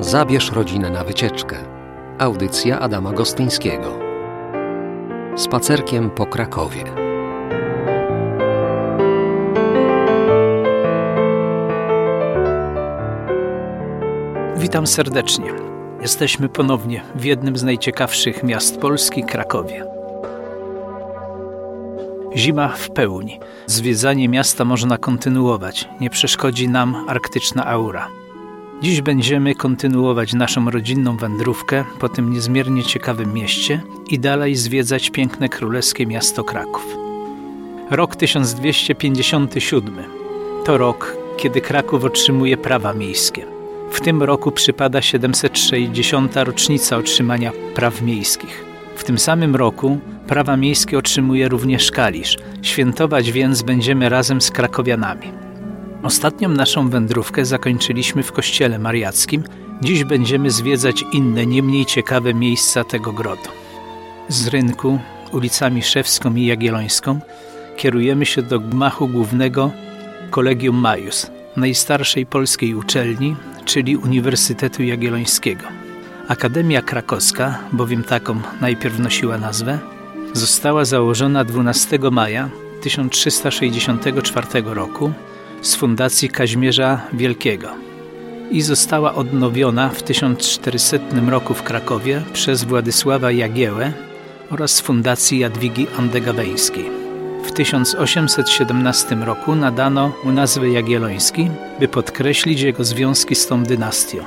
Zabierz rodzinę na wycieczkę. Audycja Adama Gostyńskiego. Spacerkiem po Krakowie. Witam serdecznie. Jesteśmy ponownie w jednym z najciekawszych miast Polski, Krakowie. Zima w pełni. Zwiedzanie miasta można kontynuować. Nie przeszkodzi nam arktyczna aura. Dziś będziemy kontynuować naszą rodzinną wędrówkę po tym niezmiernie ciekawym mieście i dalej zwiedzać piękne królewskie miasto Kraków. Rok 1257 to rok, kiedy Kraków otrzymuje prawa miejskie. W tym roku przypada 760. rocznica otrzymania praw miejskich. W tym samym roku prawa miejskie otrzymuje również Kalisz. Świętować więc będziemy razem z krakowianami. Ostatnią naszą wędrówkę zakończyliśmy w Kościele Mariackim. Dziś będziemy zwiedzać inne, nie mniej ciekawe miejsca tego grodu. Z rynku, ulicami Szewską i Jagiellońską kierujemy się do gmachu głównego Collegium Maius, najstarszej polskiej uczelni, czyli Uniwersytetu Jagiellońskiego. Akademia Krakowska, bowiem taką najpierw nosiła nazwę, została założona 12 maja 1364 roku z fundacji Kazimierza Wielkiego i została odnowiona w 1400 roku w Krakowie przez Władysława Jagiełłę oraz z fundacji Jadwigi Andegaweńskiej. W 1817 roku nadano mu nazwę Jagielloński, by podkreślić jego związki z tą dynastią.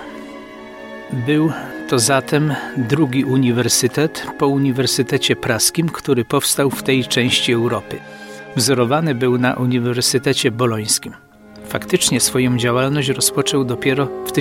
Był to zatem drugi uniwersytet po Uniwersytecie Praskim, który powstał w tej części Europy. Wzorowany był na Uniwersytecie Bolońskim. Faktycznie swoją działalność rozpoczął dopiero w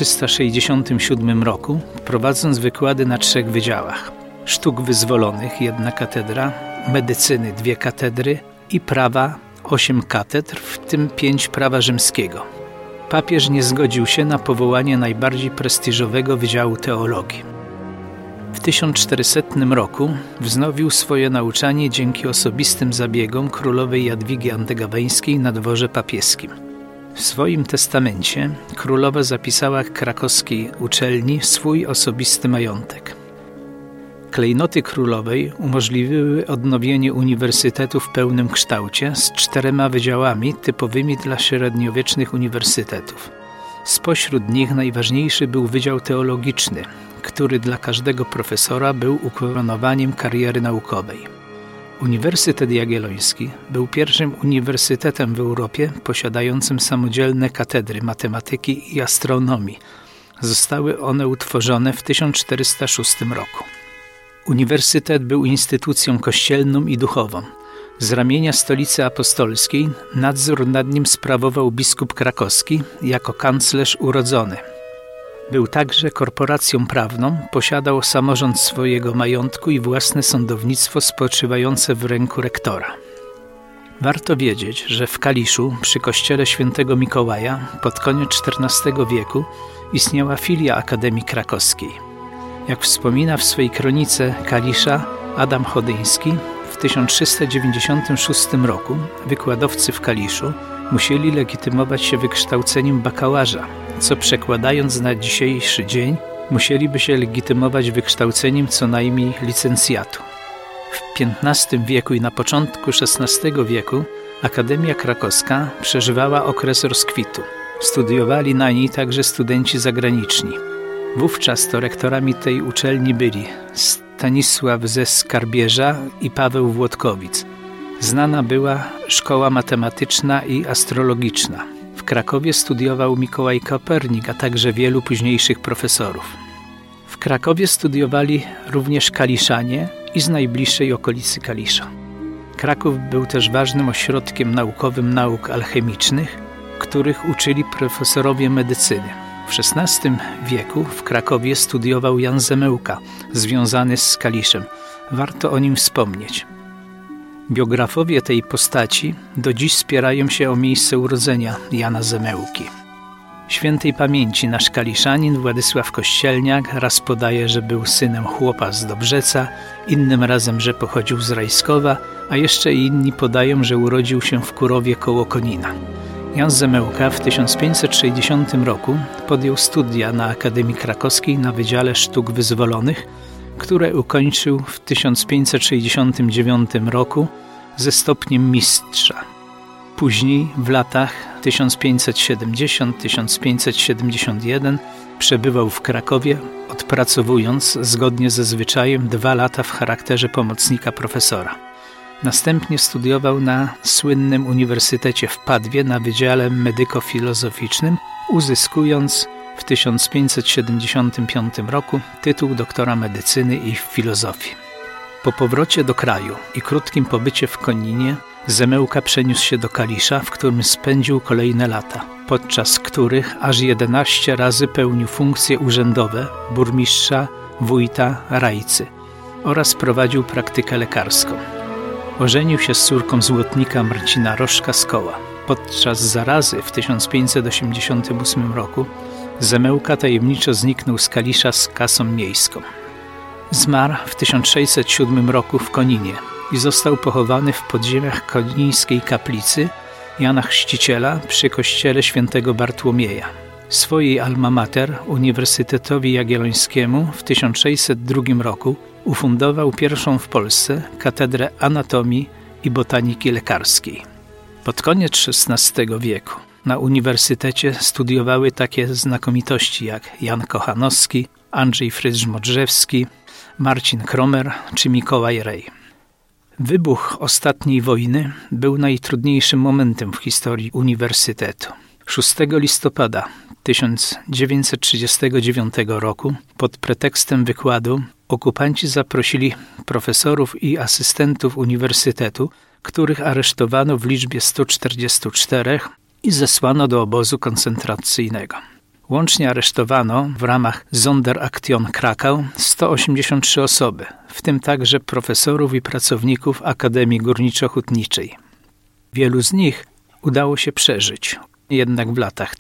1367 roku, prowadząc wykłady na 3 wydziałach. Sztuk wyzwolonych 1 katedra, medycyny 2 katedry i prawa 8 katedr, w tym 5 prawa rzymskiego. Papież nie zgodził się na powołanie najbardziej prestiżowego Wydziału Teologii. W 1400 roku wznowił swoje nauczanie dzięki osobistym zabiegom królowej Jadwigi Andegaweńskiej na dworze papieskim. W swoim testamencie królowa zapisała krakowskiej uczelni swój osobisty majątek. Klejnoty królowej umożliwiły odnowienie uniwersytetu w pełnym kształcie z 4 wydziałami typowymi dla średniowiecznych uniwersytetów. Spośród nich najważniejszy był Wydział Teologiczny, który dla każdego profesora był ukoronowaniem kariery naukowej. Uniwersytet Jagielloński był pierwszym uniwersytetem w Europie posiadającym samodzielne katedry matematyki i astronomii. Zostały one utworzone w 1406 roku. Uniwersytet był instytucją kościelną i duchową. Z ramienia Stolicy Apostolskiej nadzór nad nim sprawował biskup krakowski jako kanclerz urodzony. Był także korporacją prawną, posiadał samorząd swojego majątku i własne sądownictwo spoczywające w ręku rektora. Warto wiedzieć, że w Kaliszu przy kościele świętego Mikołaja pod koniec XIV wieku istniała filia Akademii Krakowskiej. Jak wspomina w swej kronice Kalisza Adam Chodyński, w 1396 roku wykładowcy w Kaliszu musieli legitymować się wykształceniem bakałaża, co przekładając na dzisiejszy dzień musieliby się legitymować wykształceniem co najmniej licencjatu. W XV wieku i na początku XVI wieku Akademia Krakowska przeżywała okres rozkwitu. Studiowali na niej także studenci zagraniczni. Wówczas to rektorami tej uczelni byli Stanisław ze Skarbierza i Paweł Włodkowic. Znana była szkoła matematyczna i astrologiczna. W Krakowie studiował Mikołaj Kopernik, a także wielu późniejszych profesorów. W Krakowie studiowali również Kaliszanie i z najbliższej okolicy Kalisza. Kraków był też ważnym ośrodkiem naukowym nauk alchemicznych, których uczyli profesorowie medycyny. W XVI wieku w Krakowie studiował Jan Zemełka, związany z Kaliszem. Warto o nim wspomnieć. Biografowie tej postaci do dziś spierają się o miejsce urodzenia Jana Zemełki. Świętej pamięci nasz kaliszanin Władysław Kościelniak raz podaje, że był synem chłopa z Dobrzeca, innym razem, że pochodził z Rajskowa, a jeszcze inni podają, że urodził się w Kurowie koło Konina. Jan Zemełka w 1560 roku podjął studia na Akademii Krakowskiej na Wydziale Sztuk Wyzwolonych, które ukończył w 1569 roku ze stopniem mistrza. Później, w latach 1570-1571 przebywał w Krakowie, odpracowując zgodnie ze zwyczajem 2 lata w charakterze pomocnika profesora. Następnie studiował na słynnym Uniwersytecie w Padwie na Wydziale Medyko-Filozoficznym, uzyskując w 1575 roku tytuł doktora medycyny i filozofii. Po powrocie do kraju i krótkim pobycie w Koninie Zemełka przeniósł się do Kalisza, w którym spędził kolejne lata, podczas których aż 11 razy pełnił funkcje urzędowe burmistrza, wójta, rajcy oraz prowadził praktykę lekarską. Ożenił się z córką złotnika Marcina Rożka z Koła. Podczas zarazy w 1588 roku Zemełka tajemniczo zniknął z Kalisza z kasą miejską. Zmarł w 1607 roku w Koninie i został pochowany w podziemiach konińskiej kaplicy Jana Chrzciciela przy kościele świętego Bartłomieja. Swojej alma mater, Uniwersytetowi Jagiellońskiemu, w 1602 roku ufundował pierwszą w Polsce katedrę anatomii i botaniki lekarskiej. Pod koniec XVI wieku na uniwersytecie studiowały takie znakomitości jak Jan Kochanowski, Andrzej Frydż-Modrzewski, Marcin Kromer czy Mikołaj Rej. Wybuch ostatniej wojny był najtrudniejszym momentem w historii uniwersytetu. 6 listopada 1939 roku pod pretekstem wykładu okupanci zaprosili profesorów i asystentów uniwersytetu, których aresztowano w liczbie 144 i zesłano do obozu koncentracyjnego. Łącznie aresztowano w ramach Sonderaktion Krakau 183 osoby, w tym także profesorów i pracowników Akademii Górniczo-Hutniczej. Wielu z nich udało się przeżyć, jednak w latach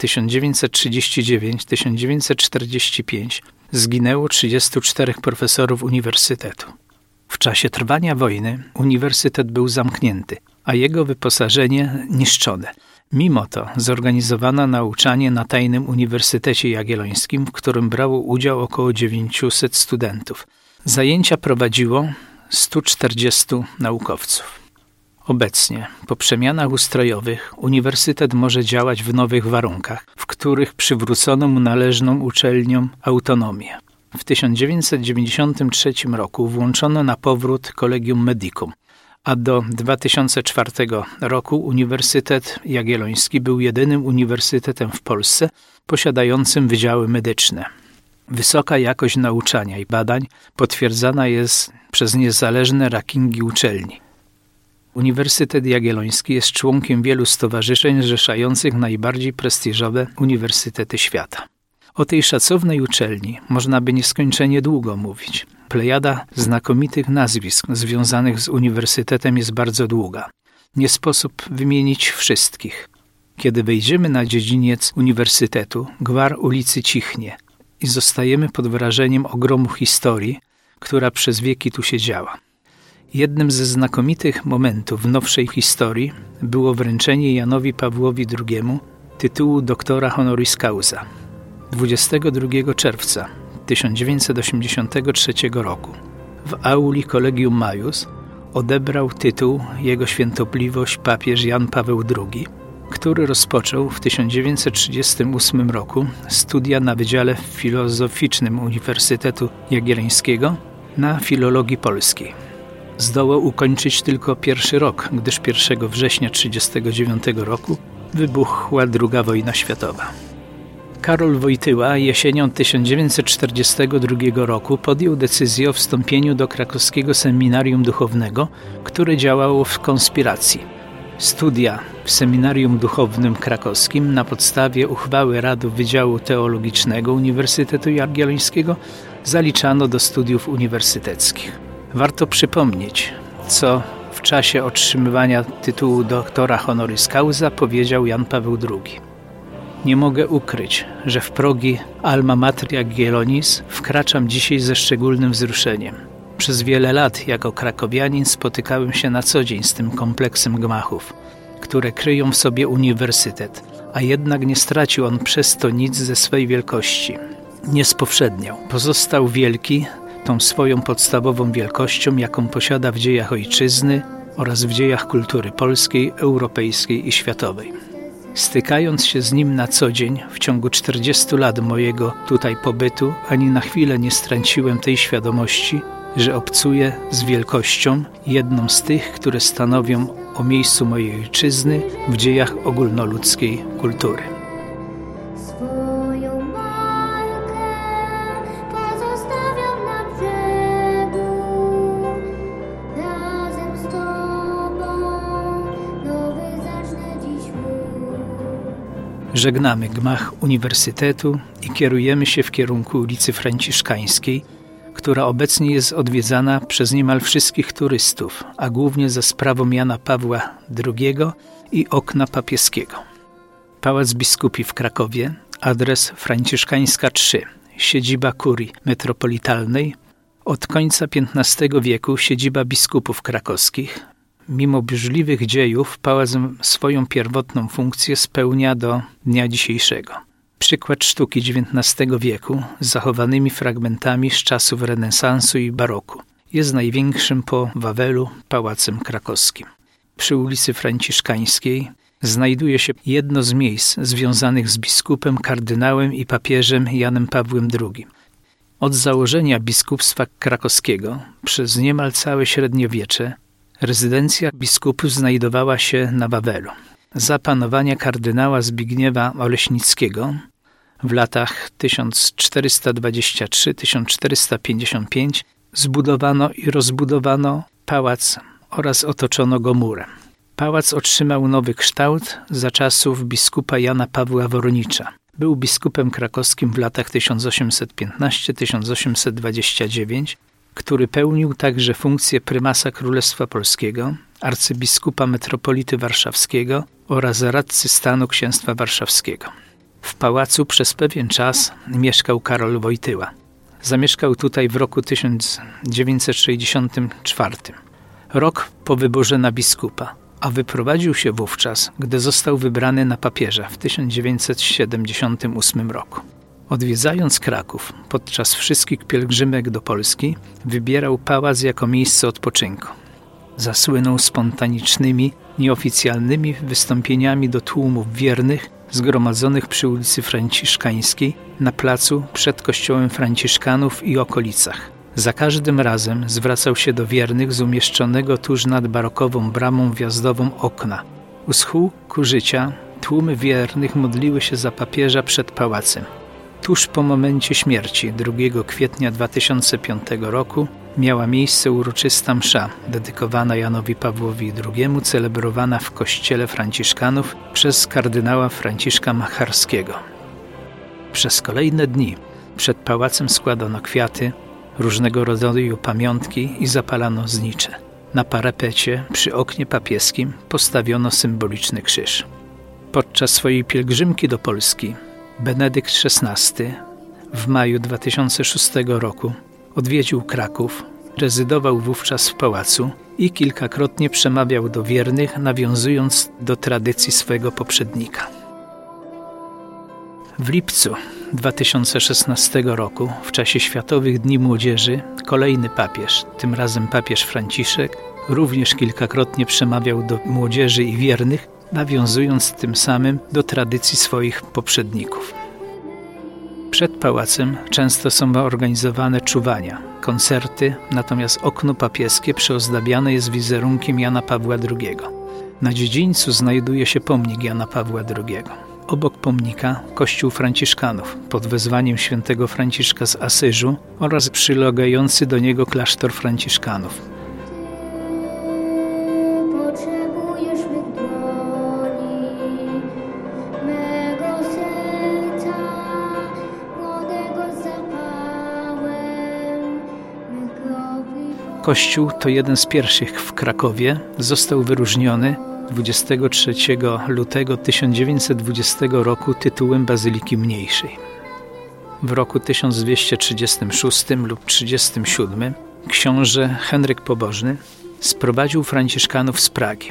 1939-1945 zginęło 34 profesorów uniwersytetu. W czasie trwania wojny uniwersytet był zamknięty, a jego wyposażenie niszczone. Mimo to zorganizowano nauczanie na Tajnym Uniwersytecie Jagiellońskim, w którym brało udział około 900 studentów. Zajęcia prowadziło 140 naukowców. Obecnie, po przemianach ustrojowych, uniwersytet może działać w nowych warunkach, w których przywrócono mu należną uczelniom autonomię. W 1993 roku włączono na powrót Collegium Medicum, a do 2004 roku Uniwersytet Jagielloński był jedynym uniwersytetem w Polsce posiadającym wydziały medyczne. Wysoka jakość nauczania i badań potwierdzana jest przez niezależne rankingi uczelni. Uniwersytet Jagielloński jest członkiem wielu stowarzyszeń zrzeszających najbardziej prestiżowe uniwersytety świata. O tej szacownej uczelni można by nieskończenie długo mówić. Plejada znakomitych nazwisk związanych z uniwersytetem jest bardzo długa. Nie sposób wymienić wszystkich. Kiedy wejdziemy na dziedziniec uniwersytetu, gwar ulicy cichnie i zostajemy pod wrażeniem ogromu historii, która przez wieki tu się działa. Jednym ze znakomitych momentów w nowszej historii było wręczenie Janowi Pawłowi II tytułu doktora honoris causa. 22 czerwca 1983 roku w auli Collegium Maius odebrał tytuł jego świętobliwość papież Jan Paweł II, który rozpoczął w 1938 roku studia na Wydziale Filozoficznym Uniwersytetu Jagiellońskiego na filologii polskiej. Zdołał ukończyć tylko pierwszy rok, gdyż 1 września 1939 roku wybuchła II wojna światowa. Karol Wojtyła jesienią 1942 roku podjął decyzję o wstąpieniu do krakowskiego seminarium duchownego, które działało w konspiracji. Studia w Seminarium Duchownym Krakowskim na podstawie uchwały Rady Wydziału Teologicznego Uniwersytetu Jagiellońskiego zaliczano do studiów uniwersyteckich. Warto przypomnieć, co w czasie otrzymywania tytułu doktora honoris causa powiedział Jan Paweł II. Nie mogę ukryć, że w progi Alma Mater Jagiellonis wkraczam dzisiaj ze szczególnym wzruszeniem. Przez wiele lat jako krakowianin spotykałem się na co dzień z tym kompleksem gmachów, które kryją w sobie uniwersytet, a jednak nie stracił on przez to nic ze swej wielkości. Nie spowszedniał. Pozostał wielki tą swoją podstawową wielkością, jaką posiada w dziejach ojczyzny oraz w dziejach kultury polskiej, europejskiej i światowej. Stykając się z nim na co dzień, w ciągu 40 lat mojego tutaj pobytu, ani na chwilę nie straciłem tej świadomości, że obcuję z wielkością, jedną z tych, które stanowią o miejscu mojej ojczyzny w dziejach ogólnoludzkiej kultury. Żegnamy gmach Uniwersytetu i kierujemy się w kierunku ulicy Franciszkańskiej, która obecnie jest odwiedzana przez niemal wszystkich turystów, a głównie za sprawą Jana Pawła II i okna papieskiego. Pałac Biskupi w Krakowie, adres Franciszkańska 3, siedziba kurii metropolitalnej, od końca XV wieku siedziba biskupów krakowskich. Mimo burzliwych dziejów pałac swoją pierwotną funkcję spełnia do dnia dzisiejszego. Przykład sztuki XIX wieku z zachowanymi fragmentami z czasów renesansu i baroku. Jest największym po Wawelu pałacem krakowskim. Przy ulicy Franciszkańskiej znajduje się jedno z miejsc związanych z biskupem, kardynałem i papieżem Janem Pawłem II. Od założenia biskupstwa krakowskiego przez niemal całe średniowiecze rezydencja biskupów znajdowała się na Wawelu. Za panowania kardynała Zbigniewa Oleśnickiego w latach 1423-1455 zbudowano i rozbudowano pałac oraz otoczono go murem. Pałac otrzymał nowy kształt za czasów biskupa Jana Pawła Woronicza. Był biskupem krakowskim w latach 1815-1829, który pełnił także funkcję prymasa Królestwa Polskiego, arcybiskupa metropolity warszawskiego oraz radcy stanu księstwa warszawskiego. W pałacu przez pewien czas mieszkał Karol Wojtyła. Zamieszkał tutaj w roku 1964, rok po wyborze na biskupa, a wyprowadził się wówczas, gdy został wybrany na papieża w 1978 roku. Odwiedzając Kraków podczas wszystkich pielgrzymek do Polski, wybierał pałac jako miejsce odpoczynku. Zasłynął spontanicznymi, nieoficjalnymi wystąpieniami do tłumów wiernych zgromadzonych przy ulicy Franciszkańskiej na placu przed kościołem Franciszkanów i okolicach. Za każdym razem zwracał się do wiernych z umieszczonego tuż nad barokową bramą wjazdową okna. U schyłku życia tłumy wiernych modliły się za papieża przed pałacem. Tuż po momencie śmierci 2 kwietnia 2005 roku miała miejsce uroczysta msza dedykowana Janowi Pawłowi II, celebrowana w kościele Franciszkanów przez kardynała Franciszka Macharskiego. Przez kolejne dni przed pałacem składano kwiaty, różnego rodzaju pamiątki i zapalano znicze. Na parapecie przy oknie papieskim postawiono symboliczny krzyż. Podczas swojej pielgrzymki do Polski Benedykt XVI w maju 2006 roku odwiedził Kraków, rezydował wówczas w pałacu i kilkakrotnie przemawiał do wiernych, nawiązując do tradycji swego poprzednika. W lipcu 2016 roku, w czasie Światowych Dni Młodzieży, kolejny papież, tym razem papież Franciszek, również kilkakrotnie przemawiał do młodzieży i wiernych, nawiązując tym samym do tradycji swoich poprzedników. Przed pałacem często są organizowane czuwania, koncerty, natomiast okno papieskie przyozdabiane jest wizerunkiem Jana Pawła II. Na dziedzińcu znajduje się pomnik Jana Pawła II. Obok pomnika kościół Franciszkanów pod wezwaniem świętego Franciszka z Asyżu oraz przylegający do niego klasztor Franciszkanów. Kościół to jeden z pierwszych w Krakowie. Został wyróżniony 23 lutego 1920 roku tytułem Bazyliki Mniejszej. W roku 1236 lub 37 książę Henryk Pobożny sprowadził Franciszkanów z Pragi.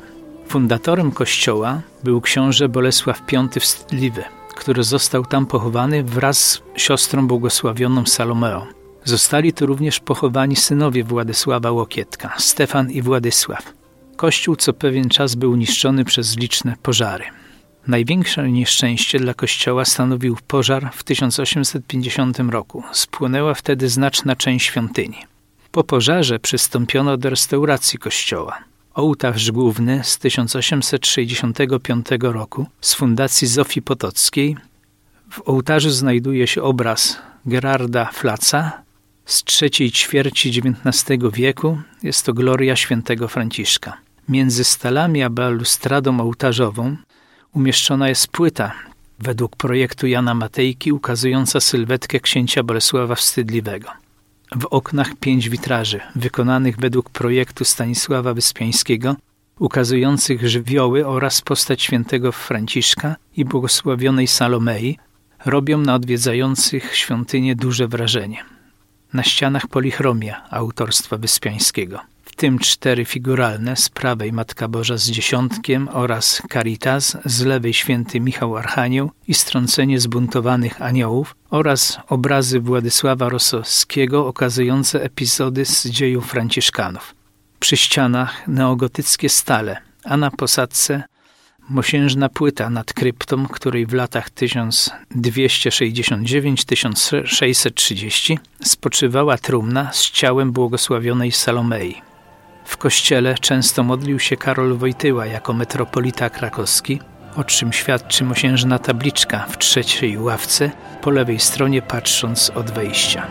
Fundatorem kościoła był książę Bolesław V Wstydliwy, który został tam pochowany wraz z siostrą błogosławioną Salomeą. Zostali tu również pochowani synowie Władysława Łokietka, Stefan i Władysław. Kościół co pewien czas był niszczony przez liczne pożary. Największe nieszczęście dla kościoła stanowił pożar w 1850 roku. Spłonęła wtedy znaczna część świątyni. Po pożarze przystąpiono do restauracji kościoła. Ołtarz główny z 1865 roku z fundacji Zofii Potockiej. W ołtarzu znajduje się obraz Gerarda Flaca z III ćwierci XIX wieku. Jest to gloria świętego Franciszka. Między stalami a balustradą ołtarzową umieszczona jest płyta według projektu Jana Matejki ukazująca sylwetkę księcia Bolesława Wstydliwego. W oknach 5 witraży wykonanych według projektu Stanisława Wyspiańskiego ukazujących żywioły oraz postać świętego Franciszka i błogosławionej Salomei robią na odwiedzających świątynię duże wrażenie. Na ścianach polichromia autorstwa Wyspiańskiego, w tym 4 figuralne, z prawej Matka Boża z dziesiątkiem oraz Caritas, z lewej święty Michał Archanioł i strącenie zbuntowanych aniołów oraz obrazy Władysława Rossowskiego okazujące epizody z dziejów franciszkanów. Przy ścianach neogotyckie stale, a na posadzce mosiężna płyta nad kryptą, której w latach 1269-1630 spoczywała trumna z ciałem błogosławionej Salomei. W kościele często modlił się Karol Wojtyła jako metropolita krakowski, o czym świadczy mosiężna tabliczka w 3. ławce, po lewej stronie patrząc od wejścia.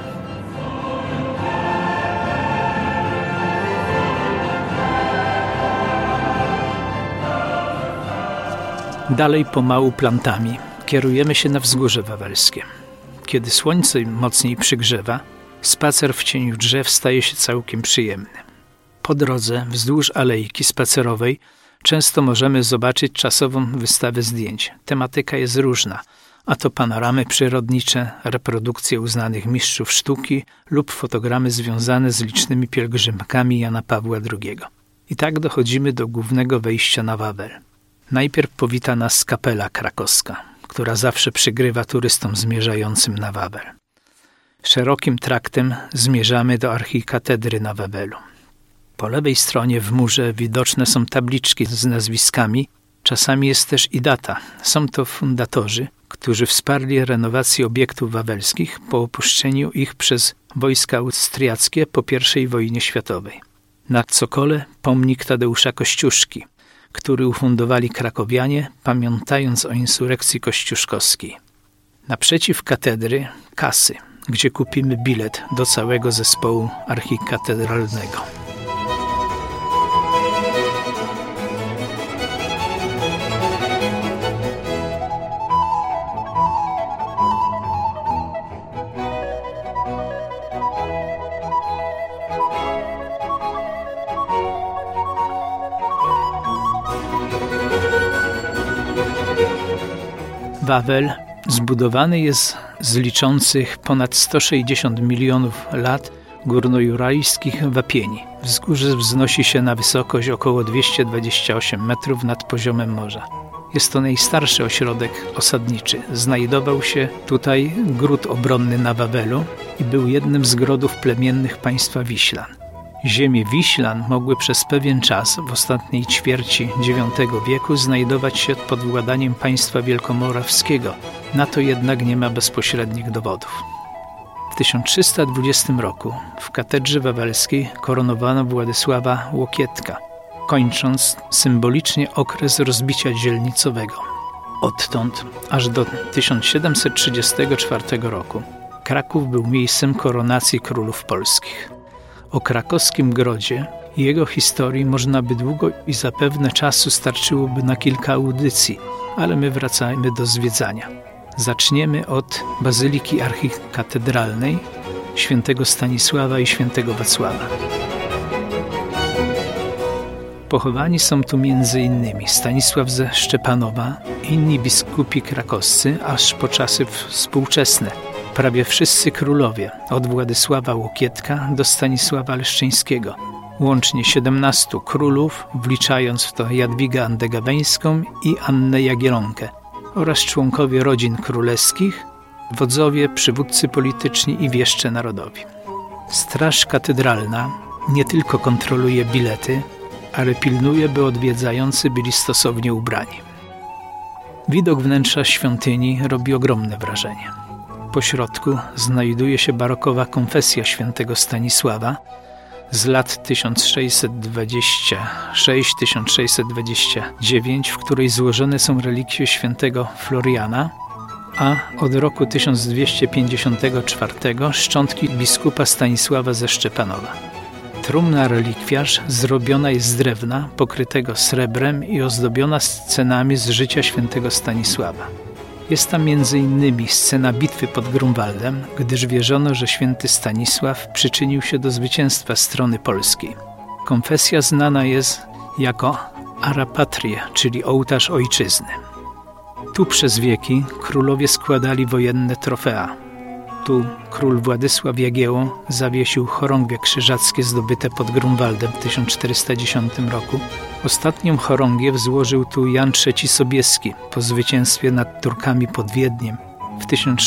Dalej pomału plantami kierujemy się na Wzgórze Wawelskie. Kiedy słońce mocniej przygrzewa, spacer w cieniu drzew staje się całkiem przyjemny. Po drodze wzdłuż alejki spacerowej często możemy zobaczyć czasową wystawę zdjęć. Tematyka jest różna, a to panoramy przyrodnicze, reprodukcje uznanych mistrzów sztuki lub fotogramy związane z licznymi pielgrzymkami Jana Pawła II. I tak dochodzimy do głównego wejścia na Wawel. Najpierw powita nas kapela krakowska, która zawsze przygrywa turystom zmierzającym na Wawel. Szerokim traktem zmierzamy do archikatedry na Wawelu. Po lewej stronie w murze widoczne są tabliczki z nazwiskami, czasami jest też i data. Są to fundatorzy, którzy wsparli renowację obiektów wawelskich po opuszczeniu ich przez wojska austriackie po I wojnie światowej. Na cokole pomnik Tadeusza Kościuszki, który ufundowali krakowianie, pamiętając o insurekcji kościuszkowskiej. Naprzeciw katedry kasy, gdzie kupimy bilet do całego zespołu archikatedralnego. Wawel zbudowany jest z liczących ponad 160 milionów lat górnojurajskich wapieni. Wzgórze wznosi się na wysokość około 228 metrów nad poziomem morza. Jest to najstarszy ośrodek osadniczy. Znajdował się tutaj gród obronny na Wawelu i był jednym z grodów plemiennych państwa Wiślan. Ziemie Wiślan mogły przez pewien czas w ostatniej ćwierci IX wieku znajdować się pod władaniem państwa wielkomorawskiego. Na to jednak nie ma bezpośrednich dowodów. W 1320 roku w katedrze wawelskiej koronowano Władysława Łokietka, kończąc symbolicznie okres rozbicia dzielnicowego. Odtąd aż do 1734 roku Kraków był miejscem koronacji królów polskich. O krakowskim grodzie i jego historii można by długo i zapewne czasu starczyłoby na kilka audycji, ale my wracajmy do zwiedzania. Zaczniemy od Bazyliki Archikatedralnej, świętego Stanisława i świętego Wacława. Pochowani są tu m.in. Stanisław ze Szczepanowa, inni biskupi krakowscy, aż po czasy współczesne. Prawie wszyscy królowie, od Władysława Łokietka do Stanisława Leszczyńskiego. łącznie 17 królów, wliczając w to Jadwigę Andegaweńską i Annę Jagiellonkę, oraz członkowie rodzin królewskich, wodzowie, przywódcy polityczni i wieszcze narodowi. Straż katedralna nie tylko kontroluje bilety, ale pilnuje, by odwiedzający byli stosownie ubrani. Widok wnętrza świątyni robi ogromne wrażenie. Po środku znajduje się barokowa konfesja świętego Stanisława z lat 1626-1629, w której złożone są relikwie świętego Floriana, a od roku 1254 szczątki biskupa Stanisława ze Szczepanowa. Trumna relikwiarz zrobiona jest z drewna, pokrytego srebrem i ozdobiona scenami z życia świętego Stanisława. Jest tam m.in. scena bitwy pod Grunwaldem, gdyż wierzono, że święty Stanisław przyczynił się do zwycięstwa strony polskiej. Konfesja znana jest jako Ara Patriae, czyli ołtarz ojczyzny. Tu przez wieki królowie składali wojenne trofea. Tu król Władysław Jagiełło zawiesił chorągwie krzyżackie zdobyte pod Grunwaldem w 1410 roku. Ostatnią chorągiew złożył tu Jan III Sobieski po zwycięstwie nad Turkami pod Wiedniem w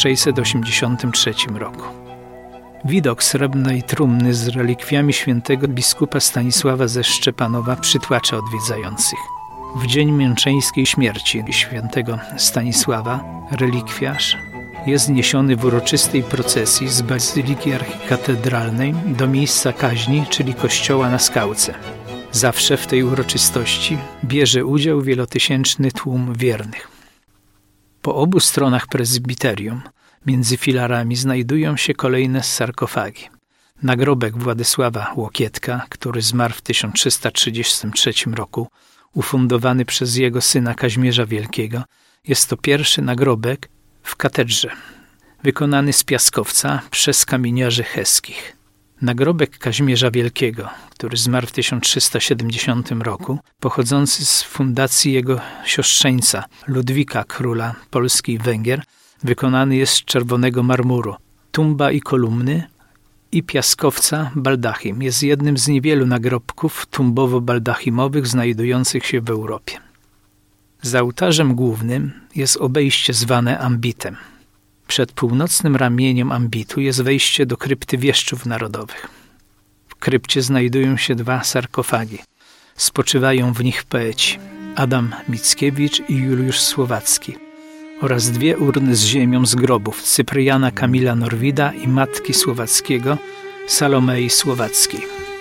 1683 roku. Widok srebrnej trumny z relikwiami świętego biskupa Stanisława ze Szczepanowa przytłacza odwiedzających. W dzień męczeńskiej śmierci świętego Stanisława relikwiarz jest niesiony w uroczystej procesji z Bazyliki Archikatedralnej do miejsca kaźni, czyli kościoła na Skałce. Zawsze w tej uroczystości bierze udział wielotysięczny tłum wiernych. Po obu stronach prezbiterium, między filarami, znajdują się kolejne sarkofagi. Nagrobek Władysława Łokietka, który zmarł w 1333 roku, ufundowany przez jego syna Kazimierza Wielkiego, jest to pierwszy nagrobek w katedrze, wykonany z piaskowca przez kamieniarzy cheskich. Nagrobek Kazimierza Wielkiego, który zmarł w 1370 roku, pochodzący z fundacji jego siostrzeńca Ludwika, króla Polski i Węgier, wykonany jest z czerwonego marmuru. Tumba i kolumny i piaskowca baldachim jest jednym z niewielu nagrobków tumbowo-baldachimowych znajdujących się w Europie. Za ołtarzem głównym jest obejście zwane ambitem. Przed północnym ramieniem ambitu jest wejście do krypty wieszczów narodowych. W krypcie znajdują się 2 sarkofagi. Spoczywają w nich poeci Adam Mickiewicz i Juliusz Słowacki oraz 2 urny z ziemią z grobów Cypriana Kamila Norwida i matki Słowackiego Salomei Słowackiej.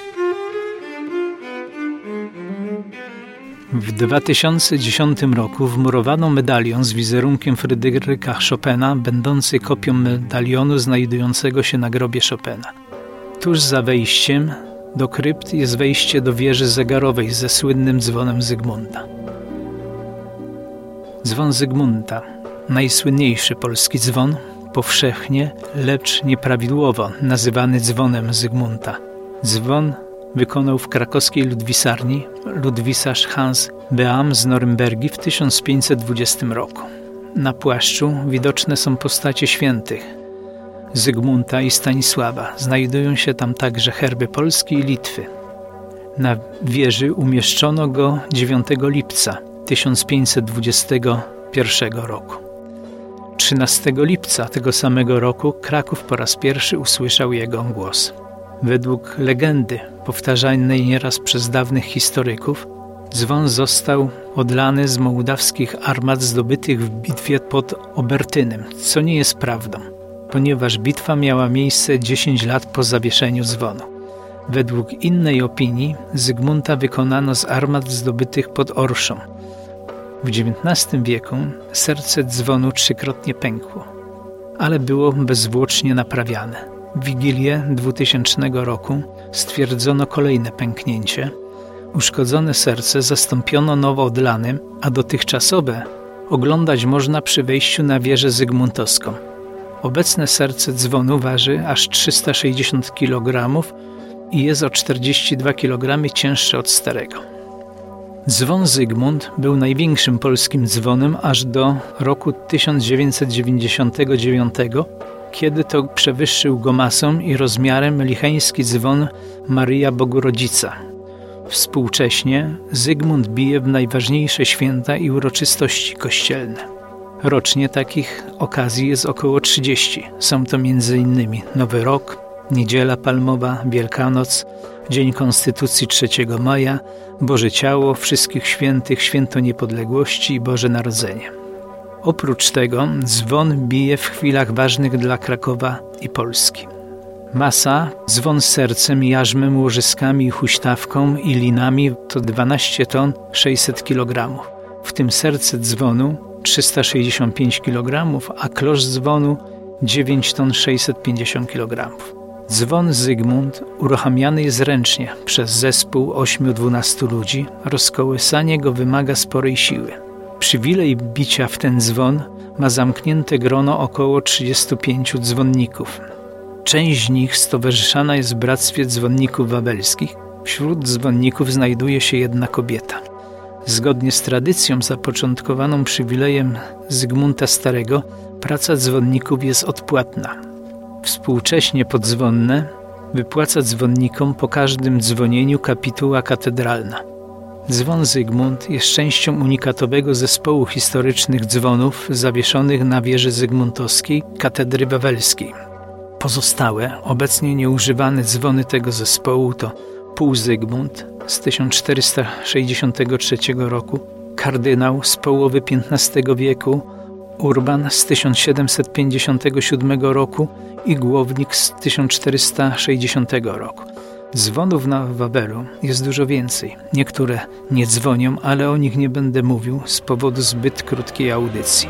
W 2010 roku wmurowano medalion z wizerunkiem Fryderyka Chopina, będący kopią medalionu znajdującego się na grobie Chopina. Tuż za wejściem do krypt jest wejście do wieży zegarowej ze słynnym dzwonem Zygmunta. Dzwon Zygmunta, najsłynniejszy polski dzwon, powszechnie, lecz nieprawidłowo nazywany dzwonem Zygmunta. Dzwon wykonał w krakowskiej ludwisarni ludwisarz Hans Beam z Norymbergi w 1520 roku. Na płaszczu widoczne są postacie świętych Zygmunta i Stanisława. Znajdują się tam także herby Polski i Litwy. Na wieży umieszczono go 9 lipca 1521 roku. 13 lipca tego samego roku Kraków po raz pierwszy usłyszał jego głos. Według legendy, powtarzanej nieraz przez dawnych historyków, dzwon został odlany z mołdawskich armat zdobytych w bitwie pod Obertynem, co nie jest prawdą, ponieważ bitwa miała miejsce 10 lat po zawieszeniu dzwonu. Według innej opinii Zygmunta wykonano z armat zdobytych pod Orszą. W XIX wieku serce dzwonu 3-krotnie pękło, ale było bezzwłocznie naprawiane. W Wigilię 2000 roku stwierdzono kolejne pęknięcie. Uszkodzone serce zastąpiono nowo odlanym, a dotychczasowe oglądać można przy wejściu na wieżę zygmuntowską. Obecne serce dzwonu waży aż 360 kg i jest o 42 kg cięższe od starego. Dzwon Zygmunt był największym polskim dzwonem aż do roku 1999, Kiedy to przewyższył go masą i rozmiarem licheński dzwon Maryja Bogurodzica. Współcześnie Zygmunt bije w najważniejsze święta i uroczystości kościelne. Rocznie takich okazji jest około 30. Są to m.in. Nowy Rok, Niedziela Palmowa, Wielkanoc, Dzień Konstytucji 3 maja, Boże Ciało, Wszystkich Świętych, Święto Niepodległości i Boże Narodzenie. Oprócz tego dzwon bije w chwilach ważnych dla Krakowa i Polski. Masa, dzwon z sercem, jarzmem, łożyskami, huśtawką i linami to 12 ton 600 kg. W tym serce dzwonu 365 kg, a klosz dzwonu 9 ton 650 kg. Dzwon Zygmunt uruchamiany jest ręcznie przez zespół 8-12 ludzi. Rozkołysanie go wymaga sporej siły. Przywilej bicia w ten dzwon ma zamknięte grono około 35 dzwonników. Część z nich stowarzyszana jest w Bractwie Dzwonników Wawelskich. Wśród dzwonników znajduje się jedna kobieta. Zgodnie z tradycją zapoczątkowaną przywilejem Zygmunta Starego, praca dzwonników jest odpłatna. Współcześnie podzwonne wypłaca dzwonnikom po każdym dzwonieniu kapituła katedralna. Dzwon Zygmunt jest częścią unikatowego zespołu historycznych dzwonów zawieszonych na wieży zygmuntowskiej katedry wawelskiej. Pozostałe, obecnie nieużywane dzwony tego zespołu to Półzygmunt z 1463 roku, kardynał z połowy XV wieku, Urban z 1757 roku i Głownik z 1460 roku. Dzwonów na Wawelu jest dużo więcej. Niektóre nie dzwonią, ale o nich nie będę mówił z powodu zbyt krótkiej audycji.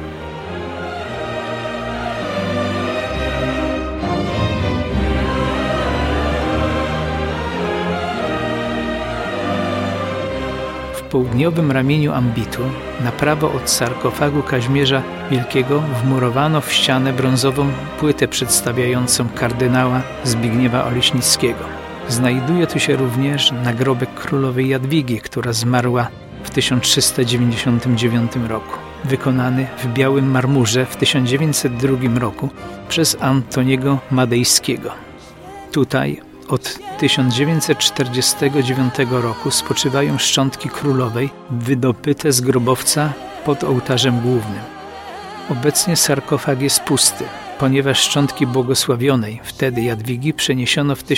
W południowym ramieniu ambitu, na prawo od sarkofagu Kazimierza Wielkiego, wmurowano w ścianę brązową płytę przedstawiającą kardynała Zbigniewa Oleśnickiego. Znajduje tu się również nagrobek królowej Jadwigi, która zmarła w 1399 roku, wykonany w białym marmurze w 1902 roku przez Antoniego Madejskiego. Tutaj od 1949 roku spoczywają szczątki królowej wydobyte z grobowca pod ołtarzem głównym. Obecnie sarkofag jest pusty, ponieważ szczątki błogosławionej wtedy Jadwigi przeniesiono w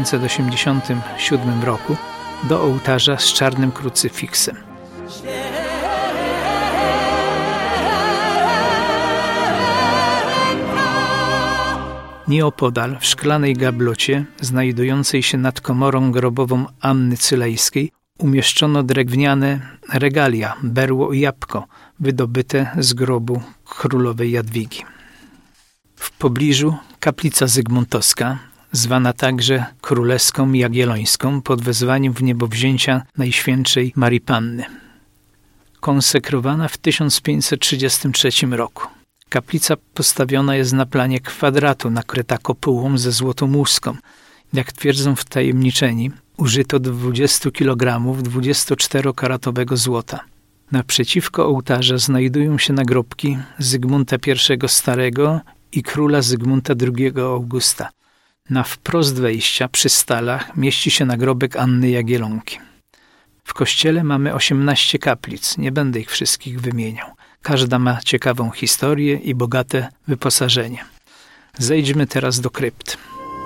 1987 roku do ołtarza z czarnym krucyfiksem. Nieopodal, w szklanej gablocie, znajdującej się nad komorą grobową Anny Cylejskiej, umieszczono drewniane regalia, berło i jabłko, wydobyte z grobu królowej Jadwigi. W pobliżu kaplica zygmuntowska, zwana także Królewską Jagiellońską, pod wezwaniem wniebowzięcia Najświętszej Marii Panny. Konsekrowana w 1533 roku. Kaplica postawiona jest na planie kwadratu, nakryta kopułą ze złotą łuską. Jak twierdzą wtajemniczeni, użyto 20 kg 24-karatowego złota. Naprzeciwko ołtarza znajdują się nagrobki Zygmunta I Starego i króla Zygmunta II Augusta. Na wprost wejścia przy stalach mieści się nagrobek Anny Jagiellonki. W kościele mamy 18 kaplic, nie będę ich wszystkich wymieniał. Każda ma ciekawą historię i bogate wyposażenie. Zejdźmy teraz do krypt.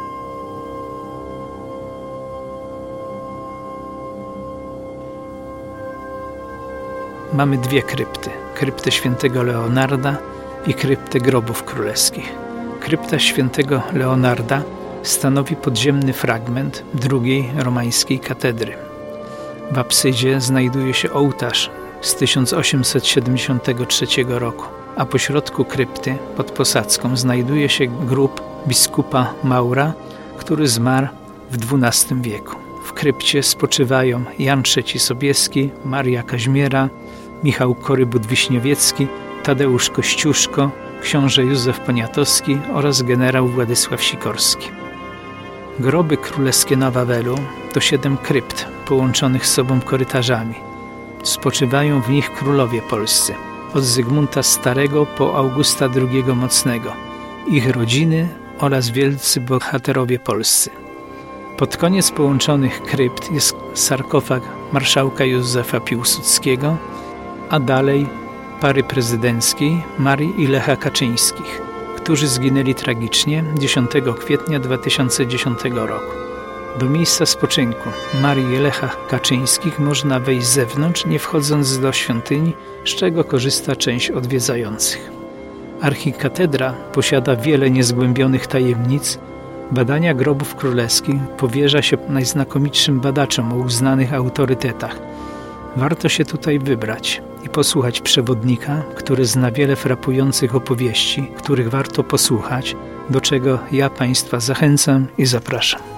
Mamy dwie krypty. Kryptę świętego Leonarda i kryptę grobów królewskich. Krypta świętego Leonarda stanowi podziemny fragment drugiej romańskiej katedry. W apsydzie znajduje się ołtarz z 1873 roku, a pośrodku krypty pod posadzką znajduje się grób biskupa Maura, który zmarł w XII wieku. W krypcie spoczywają Jan III Sobieski, Maria Kaźmiera, Michał Korybut-Wiśniowiecki, Tadeusz Kościuszko, książę Józef Poniatowski oraz generał Władysław Sikorski. Groby królewskie na Wawelu to 7 krypt połączonych z sobą korytarzami. Spoczywają w nich królowie polscy, od Zygmunta Starego po Augusta II Mocnego. ich rodziny oraz wielcy bohaterowie polscy. Pod koniec połączonych krypt jest sarkofag marszałka Józefa Piłsudskiego, a dalej pary prezydenckiej Marii i Lecha Kaczyńskich, którzy zginęli tragicznie 10 kwietnia 2010 roku. Do miejsca spoczynku Marii i Lecha Kaczyńskich można wejść z zewnątrz, nie wchodząc do świątyni, z czego korzysta część odwiedzających. Archikatedra posiada wiele niezgłębionych tajemnic. Badania grobów królewskich powierza się najznakomitszym badaczom o uznanych autorytetach. Warto się tutaj wybrać i posłuchać przewodnika, który zna wiele frapujących opowieści, których warto posłuchać, do czego ja Państwa zachęcam i zapraszam.